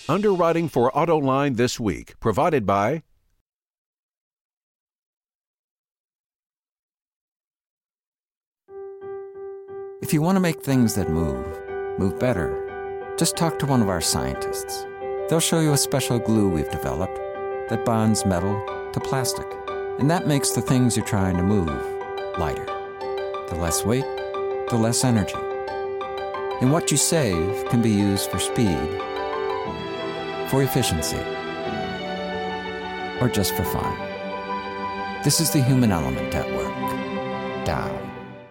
Underwriting for Autoline this week, provided by If you want to make things that move better, just talk to one of our scientists. They'll show you a special glue we've developed that bonds metal to plastic. And that makes the things you're trying to move lighter. The less weight, the less energy. And what you save can be used for speed, for efficiency, or just for fun. This is the human element at work. Dow.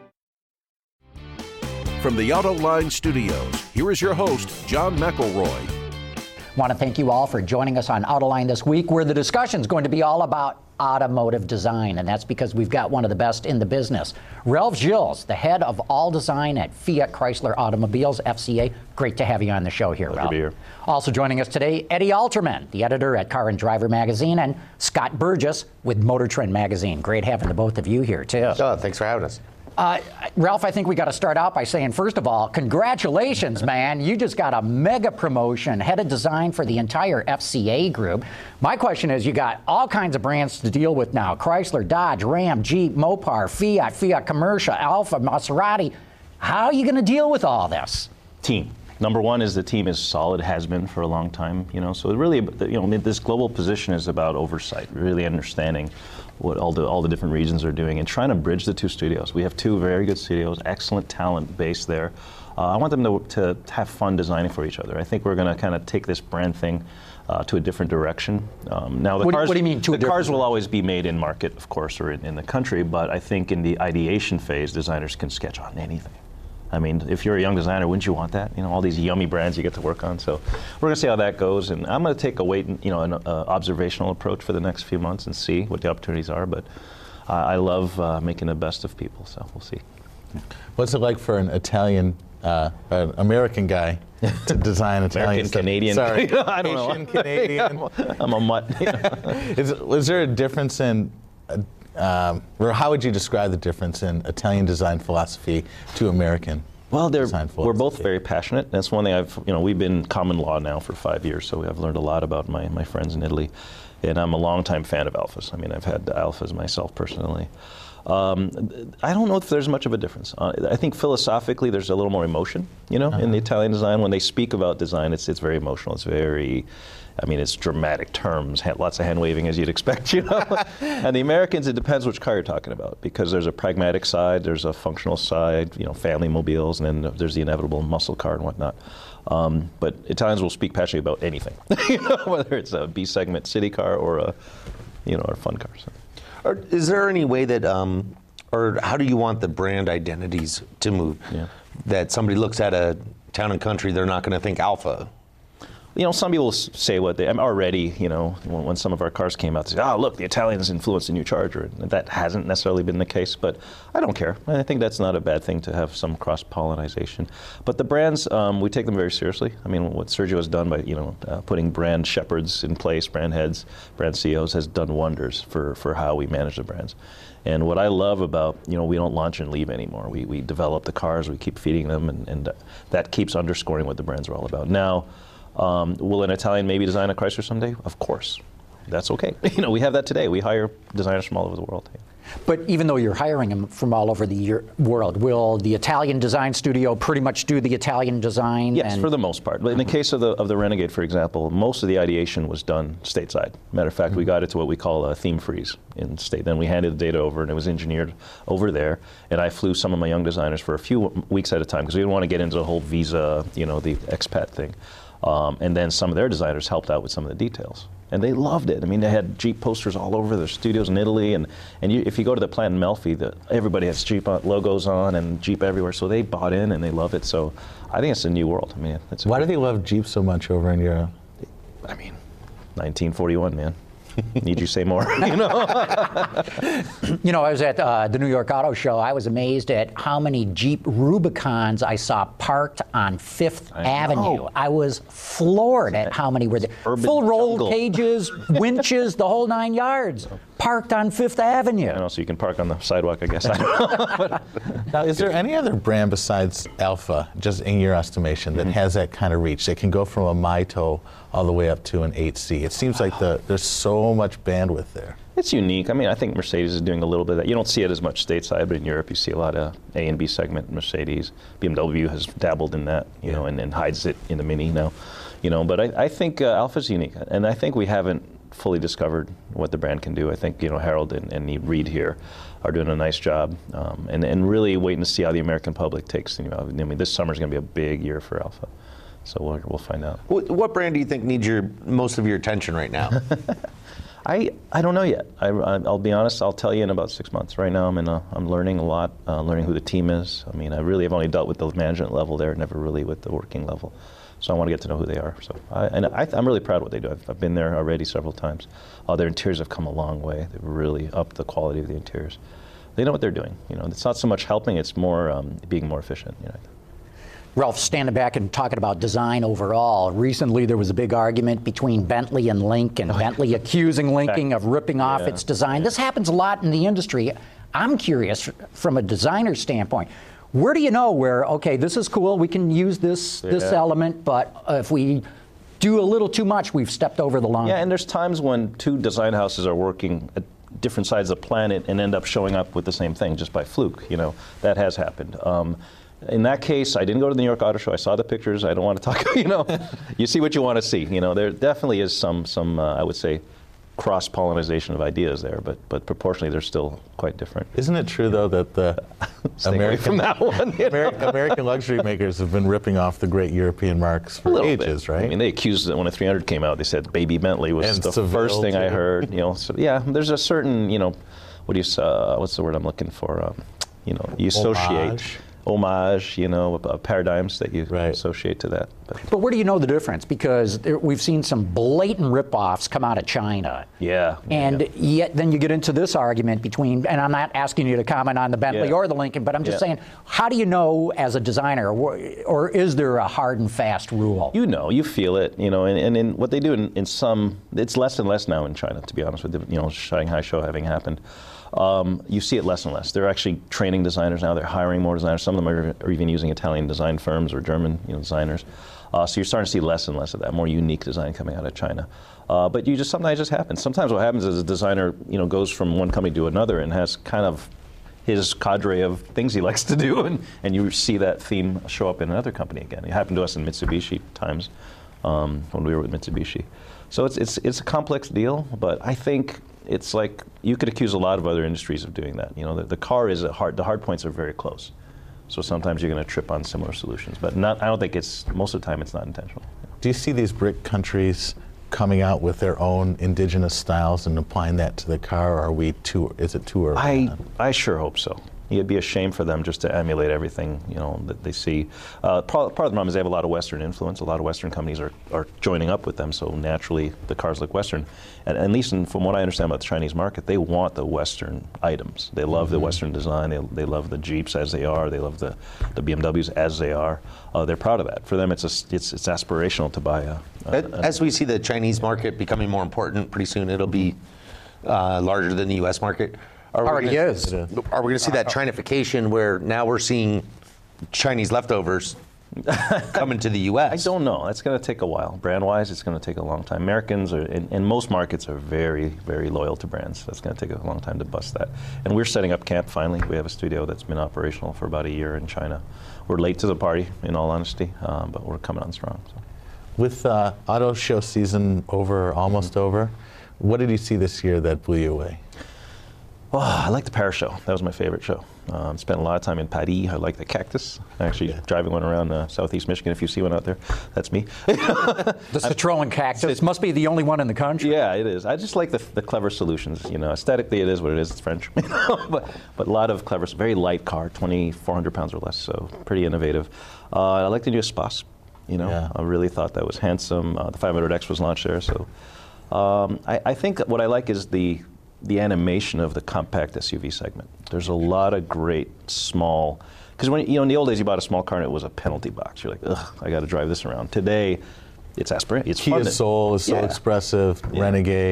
From the Autoline Studios, here is your host, John McElroy. I want to thank you all for joining us on Autoline this week, where the discussion is going to be all about automotive design, and that's because we've got one of the best in the business. Ralph Gilles, the head of all design at Fiat Chrysler Automobiles, FCA. Great to have you on the show here, Ralph. Good to be here. Also joining us today, Eddie Alterman, the editor at Car and Driver magazine, and Scott Burgess with Motor Trend magazine. Great having the both of you here, too. Oh, thanks for having us. Ralph, I think we got to start out by saying, first of all, congratulations, man. You just got a mega promotion, head of design for the entire FCA group. My question is, you got all kinds of brands to deal with now. Chrysler, Dodge, Ram, Jeep, Mopar, Fiat, Fiat Commercial, Alfa, Maserati. How are you going to deal with all this? Team. Number one is the team is solid, has been for a long time, so it really, this global position is about oversight, really understanding what all the different regions are doing and trying to bridge the two studios. We have two very good studios, excellent talent base there. I want them to have fun designing for each other. I think we're going to kind of take this brand thing to a different direction. Now, what do you mean? The cars will always be made in market, of course, or in the country, but I think in the ideation phase, designers can sketch on anything. I mean, if you're a young designer, wouldn't you want that? All these yummy brands you get to work on. So we're going to see how that goes, and I'm going to take a an observational approach for the next few months and see what the opportunities are. But I love making the best of people, so we'll see. What's it like for an Italian, an American guy to design Italian stuff? Canadian? Sorry, I don't know. Asian, Canadian. I'm a mutt. Is there a difference in? Or how would you describe the difference in Italian design philosophy to American? Well, we're both very passionate. That's one thing we've been common law now for 5 years, so I've learned a lot about my friends in Italy. And I'm a longtime fan of Alfas. I mean, I've had Alfas myself personally. I don't know if there's much of a difference. I think philosophically there's a little more emotion, in the Italian design. When they speak about design, it's very emotional. It's very, it's dramatic terms, lots of hand waving as you'd expect, And the Americans, it depends which car you're talking about, because there's a pragmatic side, there's a functional side, family mobiles, and then there's the inevitable muscle car and whatnot. But Italians will speak passionately about anything, whether it's a B segment city car or a fun car. So. Or is there any way that, or how do you want the brand identities to move? Yeah. That somebody looks at a Town and Country, they're not going to think Alfa. Some people say what I'm already, when some of our cars came out, they say, look, the Italians influenced the new Charger. And that hasn't necessarily been the case, but I don't care. I think that's not a bad thing to have some cross-pollination. But the brands, we take them very seriously. I mean, what Sergio has done by, putting brand shepherds in place, brand heads, brand CEOs, has done wonders for how we manage the brands. And what I love about, we don't launch and leave anymore. We develop the cars, we keep feeding them, and that keeps underscoring what the brands are all about. Now, will an Italian maybe design a Chrysler someday? Of course. That's okay. We have that today. We hire designers from all over the world. But even though you're hiring them from all over the world, will the Italian design studio pretty much do the Italian design? Yes, for the most part. But in the case of the Renegade, for example, most of the ideation was done stateside. Matter of fact, we got it to what we call a theme freeze in state. Then we handed the data over, and it was engineered over there. And I flew some of my young designers for a few weeks at a time, because we didn't want to get into the whole visa, the expat thing. And then some of their designers helped out with some of the details. And they loved it. I mean, they had Jeep posters all over their studios in Italy. And if you go to the plant in Melfi, everybody has Jeep logos on and Jeep everywhere. So they bought in and they love it. So I think it's a new world. I mean, why do they love Jeep so much over in Europe? I mean, 1941, man. Need you say more? I was at the New York Auto Show. I was amazed at how many Jeep Rubicons I saw parked on Fifth Avenue. I was floored at how many were there. Full roll cages, winches, the whole 9 yards. parked on Fifth Avenue. I know, so you can park on the sidewalk, I guess. I don't know. Now, is there any other brand besides Alpha, just in your estimation, that has that kind of reach? That can go from a Maito all the way up to an 8C. It seems like there's so much bandwidth there. It's unique. I mean, I think Mercedes is doing a little bit of that. You don't see it as much stateside, but in Europe you see a lot of A and B segment Mercedes. BMW has dabbled in that, you know, and hides it in the Mini now. You know, but I think Alpha's unique, and I think we haven't fully discovered what the brand can do. I think, you know, Harold and Reed here are doing a nice job, and really waiting to see how the American public takes. You know, I mean, this summer's going to be a big year for Alpha, so we'll find out. What brand do you think needs most of your attention right now? I don't know yet. I'll be honest. I'll tell you in about 6 months. Right now, I'm learning a lot, learning who the team is. I mean, I really have only dealt with the management level there, never really with the working level. So I want to get to know who they are. So I'm really proud of what they do. I've been there already several times. Their interiors have come a long way. They've really upped the quality of the interiors. They know what they're doing. You know, it's not so much helping; it's more being more efficient. You know. Ralph, standing back and talking about design overall, recently there was a big argument between Bentley and Lincoln. Bentley accusing Lincoln of ripping off its design. This happens a lot in the industry. I'm curious, from a designer standpoint, where do you know where, okay, this is cool, we can use this element, but if we do a little too much, we've stepped over the line? Yeah, and there's times when two design houses are working at different sides of the planet and end up showing up with the same thing just by fluke. You know, that has happened. In that case, I didn't go to the New York Auto Show. I saw the pictures. I don't want to talk, you know, you see what you want to see. You know, there definitely is some I would say, cross-pollination of ideas there, but proportionally they're still quite different. Isn't it true, though, that the American luxury makers have been ripping off the great European marks for ages, right? I mean, they accused that when the 300 came out, they said Baby Bentley was and the Seville first thing too. I heard. You know, so yeah, there's a certain, you know, what's the word I'm looking for? You know, you associate. Homage, you know, paradigms that you associate to that. But where do you know the difference? Because we've seen some blatant rip-offs come out of China. Yeah. And yet then you get into this argument between, and I'm not asking you to comment on the Bentley or the Lincoln, but I'm just saying, how do you know as a designer, or is there a hard and fast rule? You know, you feel it, you know, and in what they do in some, it's less and less now in China, to be honest with you, you know, Shanghai show having happened. You see it less and less. They're actually training designers now. They're hiring more designers. Some of them are even using Italian design firms or German, you know, designers. So you're starting to see less and less of that, more unique design coming out of China. But sometimes it just happens. Sometimes what happens is a designer, you know, goes from one company to another and has kind of his cadre of things he likes to do, and you see that theme show up in another company again. It happened to us in Mitsubishi times when we were with Mitsubishi. So it's a complex deal, but I think it's like you could accuse a lot of other industries of doing that. You know, the car is the hard points are very close. So sometimes you're going to trip on similar solutions, but I don't think most of the time it's not intentional. Do you see these BRIC countries coming out with their own indigenous styles and applying that to the car, or is it too early? I sure hope so. It'd be a shame for them just to emulate everything, you know, that they see. Part of the problem is they have a lot of Western influence. A lot of Western companies are joining up with them, so naturally the cars look Western. And at least from what I understand about the Chinese market, they want the Western items. They love the Western design. They love the Jeeps as they are. They love the BMWs as they are. They're proud of that. For them, it's aspirational to buy As we see the Chinese market becoming more important, pretty soon it'll be larger than the U.S. market. Already is. Are we going to see that Chinification where now we're seeing Chinese leftovers coming to the U.S.? I don't know. It's going to take a while. Brand-wise, it's going to take a long time. Americans in most markets are very, very loyal to brands. That's going to take a long time to bust that. And we're setting up camp finally. We have a studio that's been operational for about a year in China. We're late to the party, in all honesty, but we're coming on strong. So. With auto show season almost over, what did you see this year that blew you away? Oh, I like the Paris show. That was my favorite show. Spent a lot of time in Paris. I like the Cactus. Actually, driving one around southeast Michigan. If you see one out there, that's me. The Citroen Cactus must be the only one in the country. Yeah, it is. I just like the clever solutions. You know, aesthetically, it is what it is. It's French, but a lot of clever. Very light car, 2,400 pounds or less. So pretty innovative. I like the new Espace. You know, I really thought that was handsome. The 500X was launched there. So I think what I like is the animation of the compact SUV segment. There's a lot of great small, because when in the old days you bought a small car and it was a penalty box. You're like, ugh, I got to drive this around. Today, it's aspirational. It's Kia fun. Soul is so expressive. Renegade.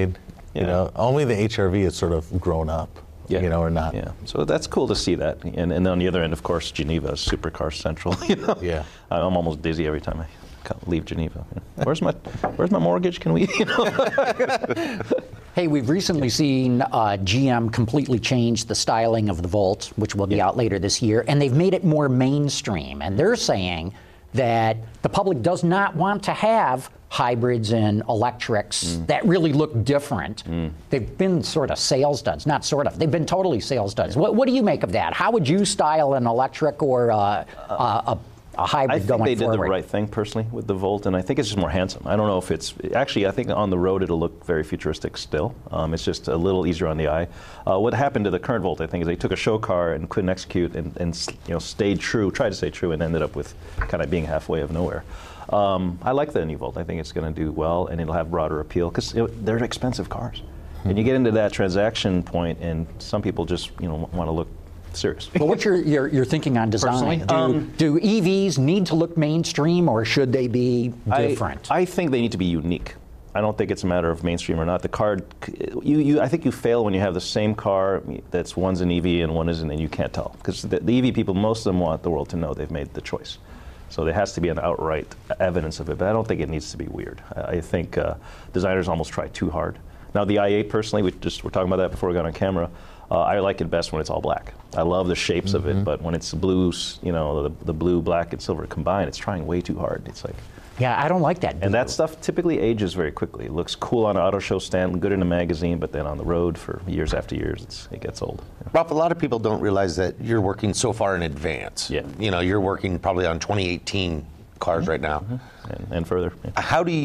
You know, only the HRV is sort of grown up. Yeah. You know, or not. Yeah, so that's cool to see that. And on the other end, of course, Geneva is supercar central. You know? Yeah. I'm almost dizzy every time I leave Geneva. Where's my mortgage? Can we, you know? Hey, we've recently seen GM completely change the styling of the Volt, which will be out later this year, and they've made it more mainstream. And they're saying that the public does not want to have hybrids and electrics that really look different. They've been sort of sales duds, not sort of. They've been totally sales duds. What do you make of that? How would you style an electric or a hybrid going forward? I think they did the right thing personally with the Volt, and I think it's just more handsome. I don't know if it's actually. I think on the road it'll look very futuristic still. It's just a little easier on the eye. What happened to the current Volt, I think, is they took a show car and couldn't execute, and you know, tried to stay true, and ended up with kind of being halfway of nowhere. I like the new Volt. I think it's going to do well, and it'll have broader appeal because they're expensive cars. And you get into that transaction point, and some people just want to look serious. Well, what's your thinking on design? Do EVs need to look mainstream, or should they be different? I think they need to be unique. I don't think it's a matter of mainstream or not. The car, I think you fail when you have the same car that's one's an EV and one isn't, and you can't tell. Because the EV people, most of them want the world to know they've made the choice. So there has to be an outright evidence of it, but I don't think it needs to be weird. I think designers almost try too hard. Now the i8 personally, we were talking about that before we got on camera. I like it best when it's all black. I love the shapes of it, but when it's blues, the blue, black, and silver combined, it's trying way too hard. It's like, yeah, I don't like that. And that stuff typically ages very quickly. It looks cool on an auto show stand, good in a magazine, but then on the road for years after years, it gets old. Yeah. Ralph, a lot of people don't realize that you're working so far in advance. Yeah. You're working probably on 2018 cars right now. And further. Yeah. How does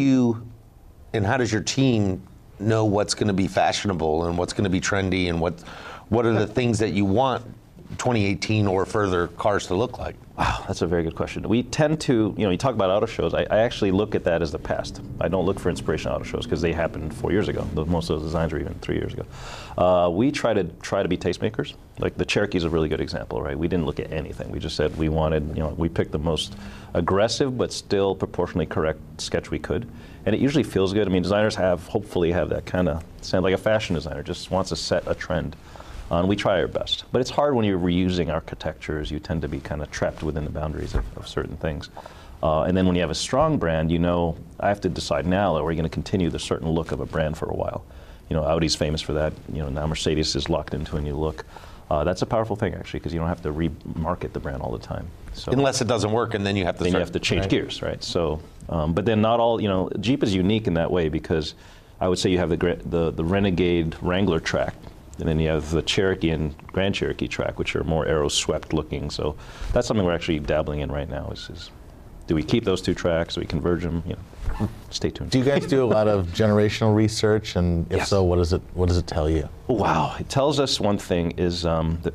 your team know what's going to be fashionable and what's going to be trendy and what are the things that you want 2018 or further cars to look like? Wow, that's a very good question. We tend to, you talk about auto shows. I actually look at that as the past. I don't look for inspiration auto shows because they happened 4 years ago. Most of those designs were even 3 years ago. We try to be tastemakers. Like the Cherokee is a really good example, right? We didn't look at anything. We just said we wanted, we picked the most aggressive but still proportionally correct sketch we could. And it usually feels good. I mean, designers hopefully have that kind of sound like a fashion designer, just wants to set a trend. And we try our best. But it's hard when you're reusing architectures. You tend to be kind of trapped within the boundaries of certain things. And then when you have a strong brand, I have to decide now, are we going to continue the certain look of a brand for a while? Audi's famous for that. Now Mercedes is locked into a new look. That's a powerful thing, actually, because you don't have to remarket the brand all the time. So, unless it doesn't work, and then you have to you have to change gears, right? So, but then not all, Jeep is unique in that way because I would say you have the Renegade Wrangler track, and then you have the Cherokee and Grand Cherokee track, which are more aero-swept looking. So that's something we're actually dabbling in right now. Is do we keep those two tracks? Do we converge them? Stay tuned. Do you guys do a lot of generational research? And if so, what does it tell you? Wow, it tells us one thing is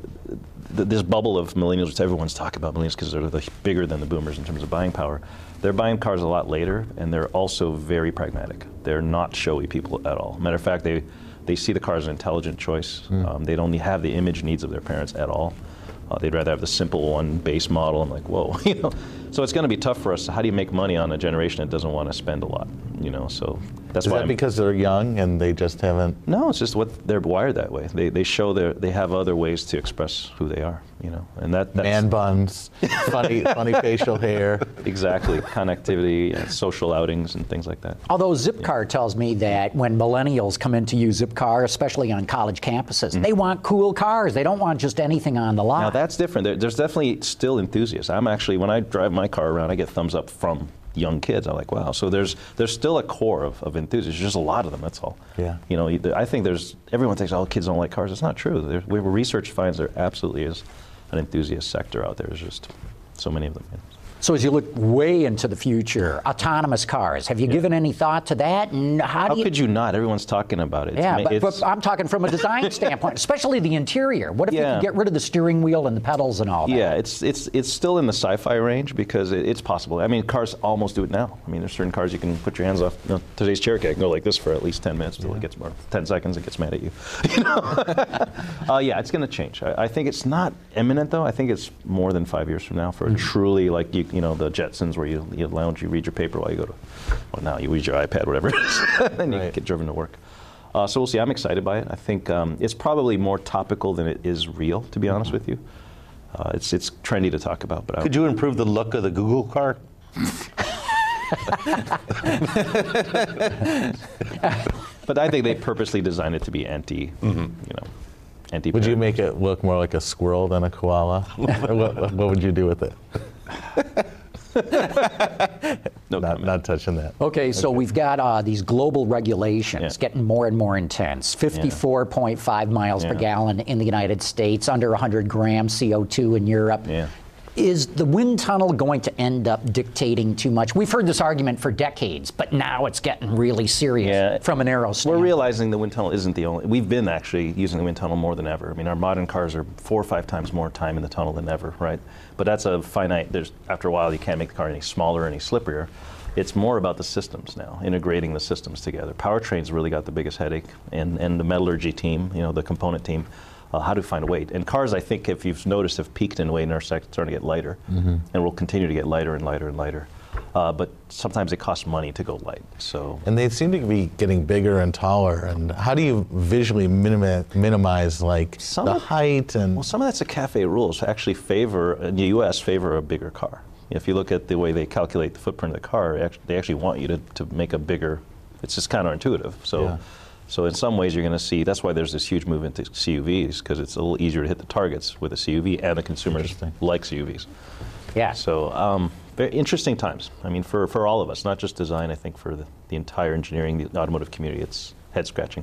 this bubble of millennials, which everyone's talking about millennials because they're bigger than the boomers in terms of buying power. They're buying cars a lot later, and they're also very pragmatic. They're not showy people at all. Matter of fact, they see the car as an intelligent choice. They don't have the image needs of their parents at all. They'd rather have the simple one base model. I'm like, whoa, So it's going to be tough for us. How do you make money on a generation that doesn't want to spend a lot? So that's why. Is that because they're young and they just haven't? No, it's just they're wired that way. They show they have other ways to express who they are. And that's man buns, funny facial hair. Exactly, connectivity, social outings, and things like that. Although Zipcar tells me that when millennials come in to use Zipcar, especially on college campuses, they want cool cars. They don't want just anything on the lot. Now that's different. There's definitely still enthusiasts. I'm actually, when I drive my car around, I get thumbs up from young kids. I'm like, wow. So there's still a core of enthusiasts. Just a lot of them. That's all. Yeah. I think everyone thinks, oh, kids don't like cars. It's not true. Research finds there absolutely is an enthusiast sector out there. There's just so many of them. Yeah. So as you look way into the future, autonomous cars, have you given any thought to that? And how could you not? Everyone's talking about it. Yeah, but I'm talking from a design standpoint, especially the interior. What if you could get rid of the steering wheel and the pedals and all that? Yeah, it's still in the sci-fi range because it's possible. I mean, cars almost do it now. I mean, there's certain cars you can put your hands off. Today's Cherokee, I can go like this for at least 10 minutes until it gets more. 10 seconds, it gets mad at you. Yeah, it's going to change. I think it's not imminent, though. I think it's more than 5 years from now for a truly, like, the Jetsons where you lounge, you read your paper while you go to, well, now you read your iPad, whatever it is, then you get driven to work. So we'll see. I'm excited by it. I think it's probably more topical than it is real, to be honest with you. It's trendy to talk about. But could you improve the look of the Google car? But I think they purposely designed it to be anti. Anti. Would you make it look more like a squirrel than a koala? what would you do with it? No comment. Not touching that. Okay, so we've got these global regulations getting more and more intense. 54.5 miles per gallon in the United States, under 100 grams CO2 in Europe. Yeah. Is the wind tunnel going to end up dictating too much? We've heard this argument for decades, but now it's getting really serious from an aero standpoint. We're realizing the wind tunnel isn't the only. We've been actually using the wind tunnel more than ever. I mean, our modern cars are 4 or 5 times more time in the tunnel than ever, right? But that's a finite. After a while, you can't make the car any smaller, any slipperier. It's more about the systems now, integrating the systems together. Powertrain's really got the biggest headache, and the metallurgy team, the component team. How to find a weight. And cars, I think, if you've noticed, have peaked in weight and are starting to get lighter, and will continue to get lighter and lighter and lighter. But sometimes it costs money to go light. So. And they seem to be getting bigger and taller. And how do you visually minimize the height and? Well, some of that's the CAFE rules. Actually, in the U.S. favor a bigger car. If you look at the way they calculate the footprint of the car, they actually want you to make a bigger. It's just counterintuitive. So. Yeah. So in some ways you're going to see, that's why there's this huge movement to CUVs, because it's a little easier to hit the targets with a CUV, and the consumers like CUVs. Yeah. So very interesting times. I mean, for all of us, not just design, I think for the entire engineering, the automotive community, it's head-scratching.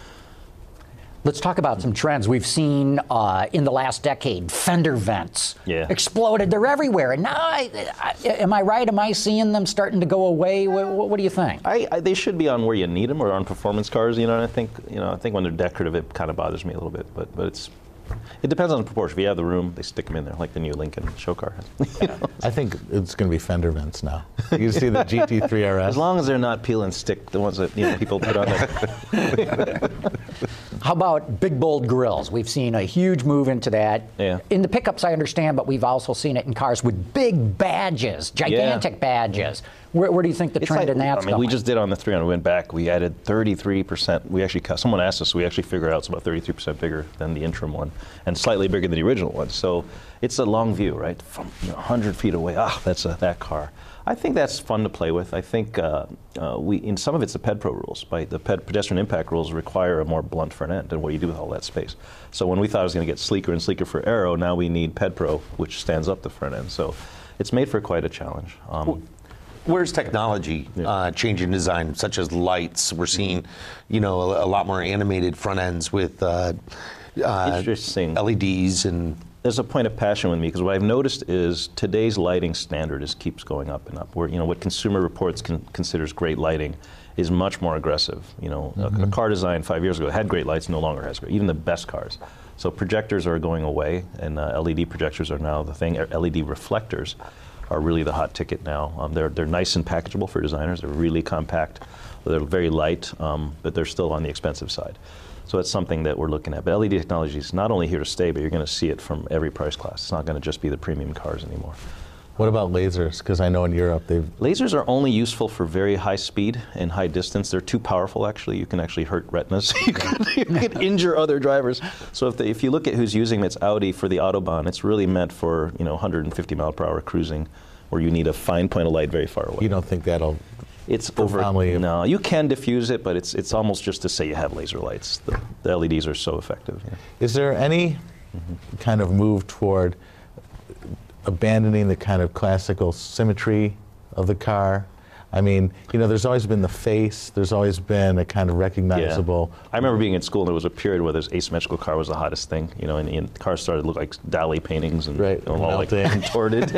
Let's talk about some trends. We've seen in the last decade, fender vents exploded. They're everywhere. And now, am I right? Am I seeing them starting to go away? What do you think? They should be on where you need them, or on performance cars. And I think when they're decorative, it kind of bothers me a little bit. But it depends on the proportion. If you have the room, they stick them in there, like the new Lincoln show car. I think it's going to be fender vents now. You see the GT3 RS. As long as they're not peel and stick, the ones that people put on there. How about big, bold grills? We've seen a huge move into that. Yeah. In the pickups, I understand, but we've also seen it in cars with big badges, gigantic badges. Where do you think the trend in that's going? We just did on the 300. We went back. We added 33%. We actually, someone asked us, we actually figured out it's about 33% bigger than the interim one, and slightly bigger than the original one. So it's a long view, right? From 100 feet away, that's that car. I think that's fun to play with. I think in some of it's the PEDPRO rules. The pedestrian impact rules require a more blunt front end, and what do you do with all that space? So when we thought it was going to get sleeker and sleeker for aero, now we need PEDPRO, which stands up the front end. So it's made for quite a challenge. Where's technology changing design, such as lights? We're seeing, a lot more animated front ends with interesting LEDs and. There's a point of passion with me, because what I've noticed is today's lighting standard keeps going up and up. Where what Consumer Reports considers great lighting is much more aggressive. A car design 5 years ago had great lights, no longer has great. Even the best cars. So projectors are going away, and LED projectors are now the thing. LED reflectors are really the hot ticket now. They're nice and packageable for designers. They're really compact. They're very light, but they're still on the expensive side. So it's something that we're looking at. But LED technology is not only here to stay, but you're going to see it from every price class. It's not going to just be the premium cars anymore. What about lasers? Because I know in Europe Lasers are only useful for very high speed and high distance. They're too powerful, actually. You can actually hurt retinas. you can injure other drivers. So if you look at who's using them, it's Audi for the Autobahn. It's really meant for 150 mile per hour cruising, where you need a fine point of light very far away. You don't think that'll... It's over. No, you can diffuse it, but it's almost just to say you have laser lights. The LEDs are so effective. Yeah. Is there any kind of move toward abandoning the kind of classical symmetry of the car? I mean, there's always been the face. There's always been a kind of recognizable. Yeah. I remember being in school, and there was a period where this asymmetrical car was the hottest thing. And cars started to look like Dali paintings and all like contorted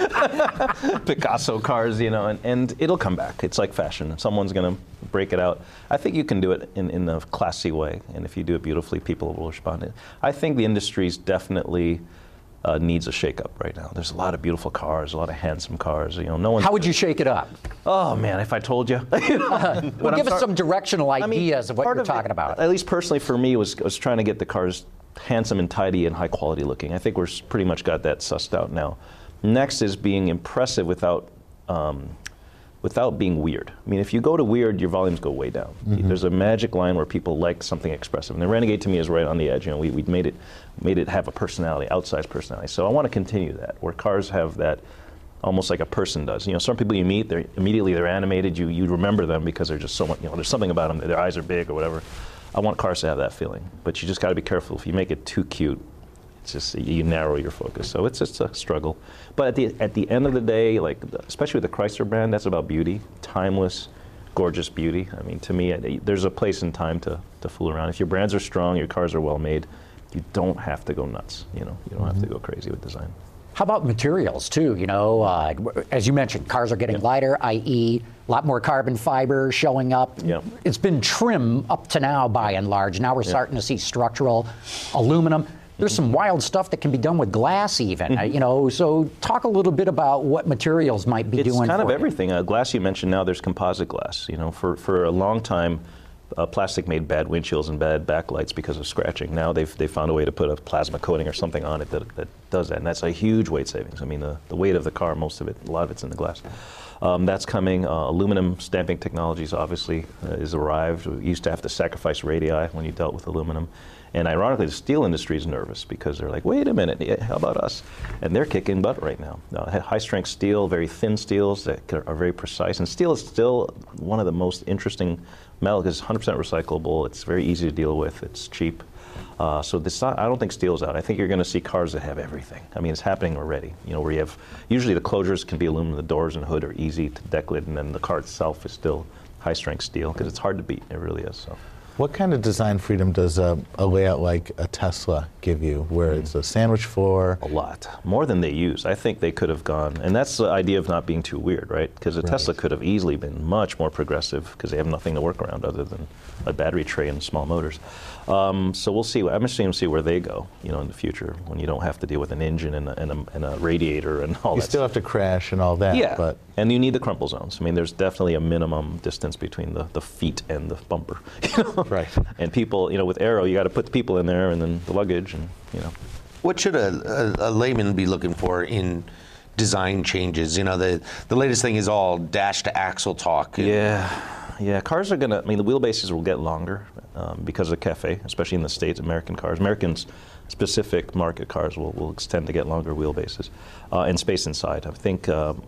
Picasso cars. And it'll come back. It's like fashion. Someone's going to break it out. I think you can do it in a classy way, and if you do it beautifully, people will respond. I think the industry's definitely needs a shake-up right now. There's a lot of beautiful cars, a lot of handsome cars. No one. How would you shake it up? Oh man, if I told you. Well, give us some directional ideas of what you're talking about. At least personally for me, was trying to get the cars handsome and tidy and high quality looking. I think we're pretty much got that sussed out now. Next is being impressive without without being weird. I mean, if you go to weird, your volumes go way down. There's a magic line where people like something expressive, and the Renegade to me is right on the edge. You know, we made it have a personality, outsized personality. So I want to continue that, where cars have that almost like a person does. You know, some people you meet, they're animated. You remember them because they're just so much, you know, there's something about them. Their eyes are big or whatever. I want cars to have that feeling, but you just got to be careful. If you make it too cute, it's just you narrow your focus. So it's just a struggle. But at the end of the day, like especially with the Chrysler brand, that's about beauty, timeless, gorgeous beauty. I mean, to me, there's a place and time to fool around. If your brands are strong, your cars are well made, you don't have to go nuts. You know, you don't have to go crazy with design. How about materials too? You know, as you mentioned, cars are getting lighter, i.e., a lot more carbon fiber showing up. Yeah. It's been trim up to now by and large. Now we're starting to see structural aluminum. There's some wild stuff that can be done with glass even, you know, so talk a little bit about what materials might be doing. It's kind of you. everything. Glass you mentioned, now there's composite glass. You know, for a long time, plastic made bad windshields and bad backlights because of scratching. Now they've found a way to put a plasma coating or something on it that does that, and that's a huge weight savings. I mean, the weight of the car, most of it, a lot of it's in the glass. That's coming. Aluminum stamping technologies obviously is arrived. We used to have to sacrifice radii when you dealt with aluminum. And ironically, the steel industry is nervous because they're like, wait a minute, how about us? And they're kicking butt right now. High-strength steel, very thin steels that are very precise. And steel is still one of the most interesting metals because it's 100% recyclable. It's very easy to deal with. It's cheap. So I don't think steel's out. I think you're going to see cars that have everything. I mean, it's happening already. You know, where you have, usually the closures can be aluminum, the doors and hood are easy to decollate, and then the car itself is still high-strength steel because it's hard to beat. It really is. So. What kind of design freedom does a layout like a Tesla give you, where it's a sandwich floor? A lot. More than they use. I think they could have gone, and that's the idea of not being too weird, right? Because a Tesla could have easily been much more progressive because they have nothing to work around other than a battery tray and small motors. So we'll see. I'm interested to see where they go, you know, in the future when you don't have to deal with an engine and a radiator and all that. You still have to crash and all that. Yeah, but and you need the crumple zones. I mean, there's definitely a minimum distance between the feet and the bumper. You know? Right. And people, you know, with Aero, you got to put the people in there and then the luggage and, you know. What should a layman be looking for in design changes? You know, the latest thing is all dash to axle talk. Yeah, cars are gonna, I mean, the wheelbases will get longer because of CAFE, especially in the States, American cars. Americans specific market cars will extend to get longer wheelbases and space inside. I think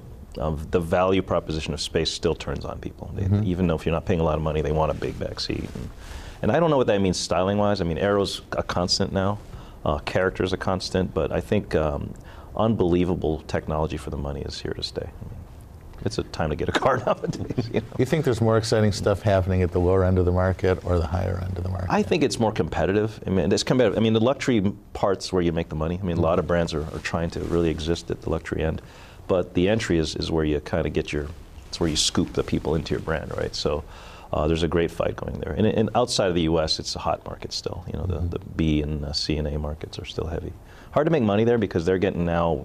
the value proposition of space still turns on people. Even though if you're not paying a lot of money, they want a big back seat. And I don't know what that means styling-wise. I mean, Aero's a constant now. Character's a constant, but I think unbelievable technology for the money is here to stay. I mean, it's a time to get a car nowadays. You know? You think there's more exciting stuff happening at the lower end of the market or the higher end of the market? I think it's more competitive. I mean, it's competitive. I mean, the luxury part's where you make the money. I mean, a lot of brands are trying to really exist at the luxury end, but the entry is where you kind of get it's where you scoop the people into your brand, right? So there's a great fight going there. And outside of the U.S., it's a hot market still. You know, the B and C and A markets are still heavy. Hard to make money there because they're getting now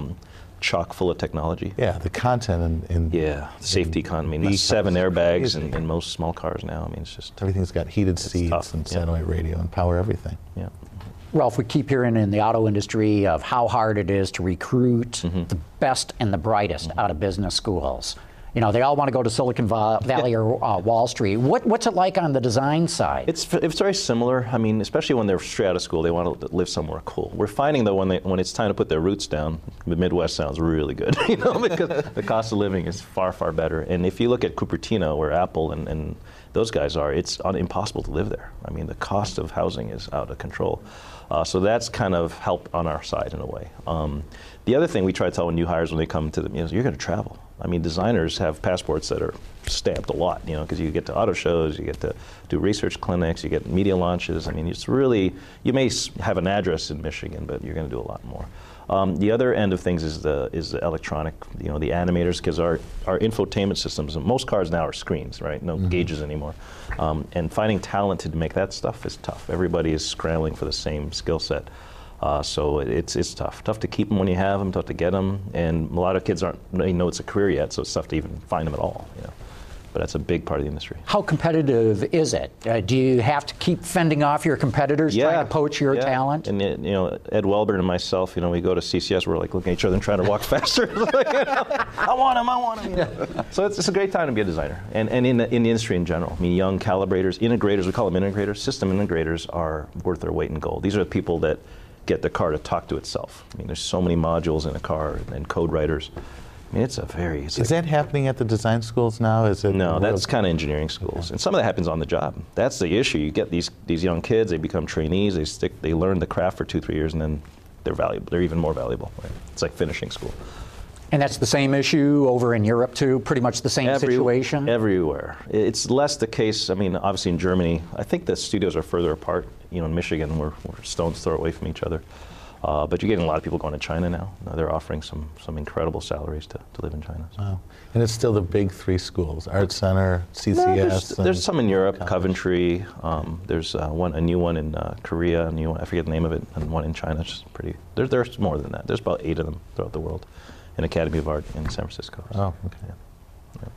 chock full of technology. Yeah, the content and safety content. I mean, 7 airbags in most small cars now. I mean, it's just everything's got heated seats tough. And satellite radio and power everything. Yeah. Ralph, we keep hearing in the auto industry of how hard it is to recruit the best and the brightest out of business schools. You know, they all want to go to Silicon Valley or Wall Street. What's it like on the design side? It's very similar. I mean, especially when they're straight out of school, they want to live somewhere cool. We're finding, though, when it's time to put their roots down, the Midwest sounds really good, you know, because the cost of living is far, far better. And if you look at Cupertino, where Apple and those guys are, it's impossible to live there. I mean, the cost of housing is out of control. So that's kind of help on our side in a way. The other thing we try to tell new hires when they come to them is you're going to travel. I mean, designers have passports that are stamped a lot, you know, because you get to auto shows, you get to do research clinics, you get media launches. I mean, it's really, you may have an address in Michigan, but you're going to do a lot more. The other end of things is the electronic, you know, the animators, because our infotainment systems, most cars now are screens, right? No gauges anymore. And finding talent to make that stuff is tough. Everybody is scrambling for the same skill set. So it's tough. Tough to keep them when you have them, tough to get them, and a lot of kids aren't really know it's a career yet, so it's tough to even find them at all. You know. but that's a big part of the industry. How competitive is it? Do you have to keep fending off your competitors, trying to poach your talent? And Ed Welburn and myself, we go to CCS, we're like looking at each other and trying to walk faster. I want him. So it's a great time to be a designer, and in the industry in general. I mean, young calibrators, integrators, we call them integrators. System integrators are worth their weight in gold. These are the people that get the car to talk to itself. I mean, there's so many modules in a car, and code writers. I mean, is that happening at the design schools now? No, that's kind of engineering schools, and some of that happens on the job. That's the issue. You get these young kids, they become trainees, they learn the craft for 2-3 years, and then they're valuable. They're even more valuable. Right? It's like finishing school. And that's the same issue over in Europe too. Pretty much the same situation. Everywhere. It's less the case. I mean, obviously in Germany, I think the studios are further apart. In Michigan, we're stones throw away from each other. But you're getting a lot of people going to China now. They're offering some incredible salaries to live in China. So. Wow. And it's still the big three schools: Art Center, CCS. No, there's some in Europe, Coventry. There's a new one in Korea. I forget the name of it, and one in China. It's pretty. There's more than that. There's about 8 of them throughout the world. An Academy of Art in San Francisco. Oh, okay. Yeah.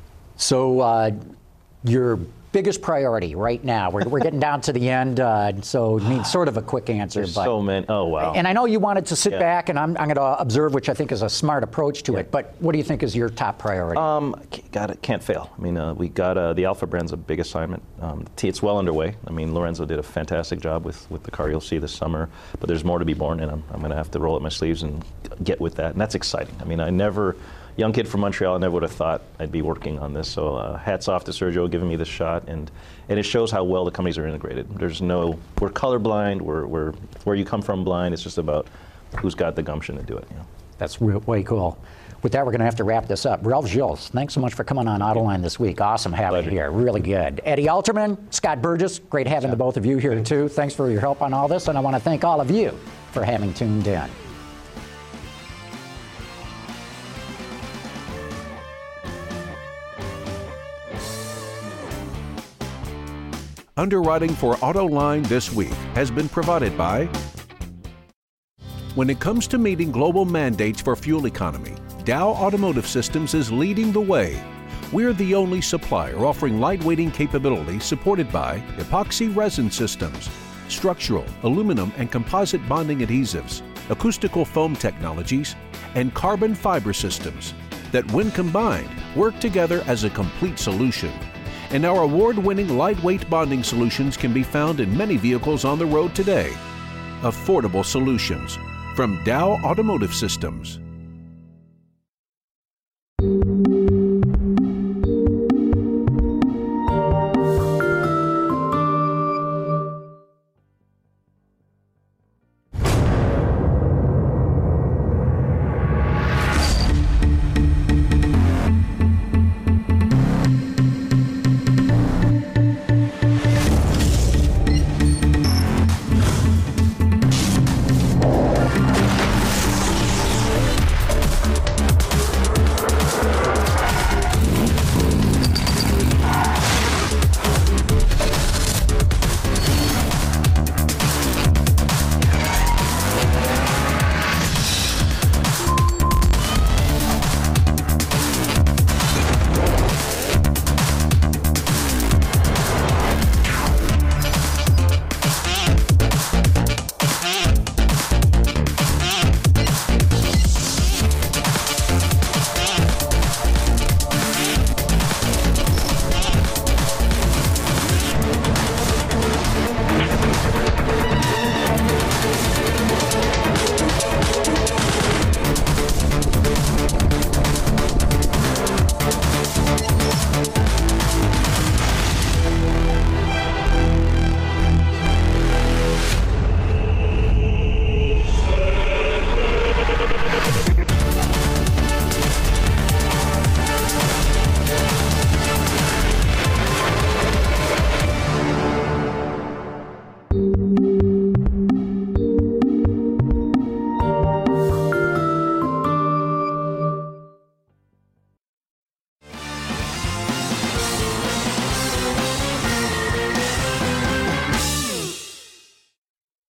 So your biggest priority right now, we're getting down to the end, so I mean, sort of a quick answer. There's but, so many. Oh, wow. And I know you wanted to sit back, and I'm going to observe, which I think is a smart approach to it, but what do you think is your top priority? Can't fail. I mean, we got the Alpha brand's a big assignment. It's well underway. I mean, Lorenzo did a fantastic job with the car you'll see this summer, but there's more to be born, and I'm going to have to roll up my sleeves and get with that, and that's exciting. I mean, young kid from Montreal, I never would have thought I'd be working on this. So hats off to Sergio giving me this shot, and it shows how well the companies are integrated. We're colorblind, we're where you come from blind. It's just about who's got the gumption to do it. That's way cool. With that, we're going to have to wrap this up. Ralph Gilles, thanks so much for coming on Autoline this week. Awesome having you here. Really good. Eddie Alterman, Scott Burgess, great having the both of you here too. Thanks for your help on all this, and I want to thank all of you for having tuned in. Underwriting for Autoline this week has been provided by. When it comes to meeting global mandates for fuel economy, Dow Automotive Systems is leading the way. We're the only supplier offering lightweighting capability supported by epoxy resin systems, structural, aluminum and composite bonding adhesives, acoustical foam technologies, and carbon fiber systems that, when combined, work together as a complete solution. And our award-winning lightweight bonding solutions can be found in many vehicles on the road today. Affordable solutions from Dow Automotive Systems.